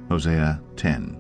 Hosea 10.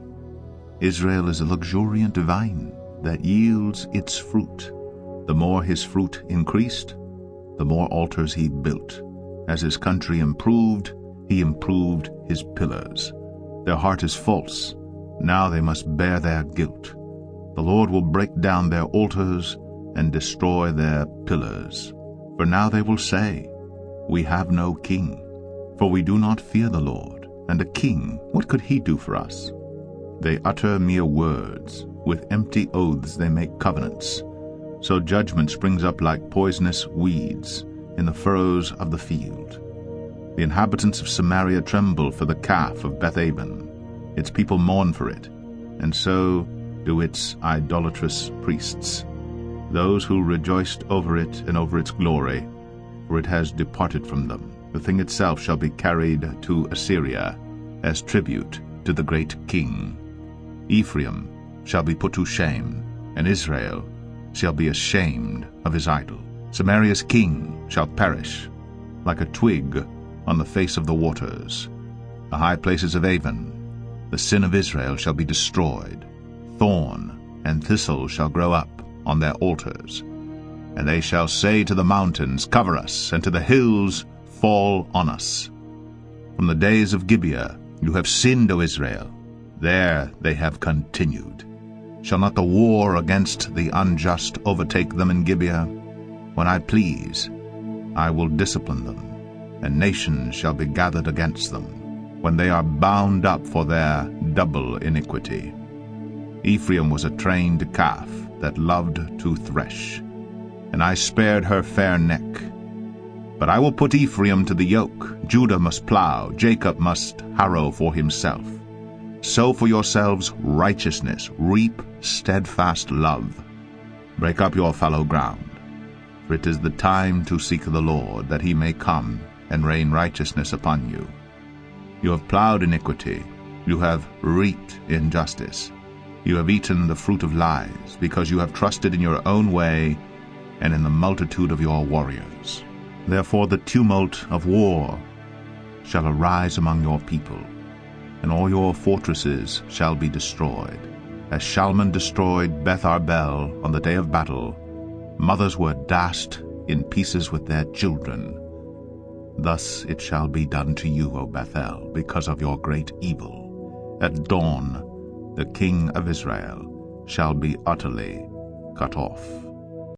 Israel is a luxuriant vine that yields its fruit. The more his fruit increased, the more altars he built. As his country improved, he improved his pillars. Their heart is false. Now they must bear their guilt. The Lord will break down their altars and destroy their pillars. For now they will say, "We have no king." For we do not fear the Lord, and a king, what could he do for us? They utter mere words. With empty oaths they make covenants. So judgment springs up like poisonous weeds in the furrows of the field. The inhabitants of Samaria tremble for the calf of Beth-aven. Its people mourn for it, and so do its idolatrous priests, those who rejoiced over it and over its glory, for it has departed from them. The thing itself shall be carried to Assyria as tribute to the great king. Ephraim shall be put to shame, and Israel shall be ashamed of his idol. Samaria's king shall perish like a twig on the face of the waters. The high places of Avon, the sin of Israel, shall be destroyed. Thorn and thistle shall grow up on their altars. And they shall say to the mountains, "Cover us," and to the hills, "Fall on us." From the days of Gibeah you have sinned, O Israel. There they have continued. Shall not the war against the unjust overtake them in Gibeah? When I please, I will discipline them, and nations shall be gathered against them, when they are bound up for their double iniquity. Ephraim was a trained calf that loved to thresh, and I spared her fair neck. But I will put Ephraim to the yoke. Judah must plow, Jacob must harrow for himself. Sow for yourselves righteousness, reap steadfast love. Break up your fallow ground, for it is the time to seek the Lord, that he may come and rain righteousness upon you. You have plowed iniquity, you have reaped injustice. You have eaten the fruit of lies, because you have trusted in your own way and in the multitude of your warriors. Therefore the tumult of war shall arise among your people, and all your fortresses shall be destroyed. As Shalman destroyed Beth Arbel on the day of battle, mothers were dashed in pieces with their children. Thus it shall be done to you, O Bethel, because of your great evil. At dawn the king of Israel shall be utterly cut off.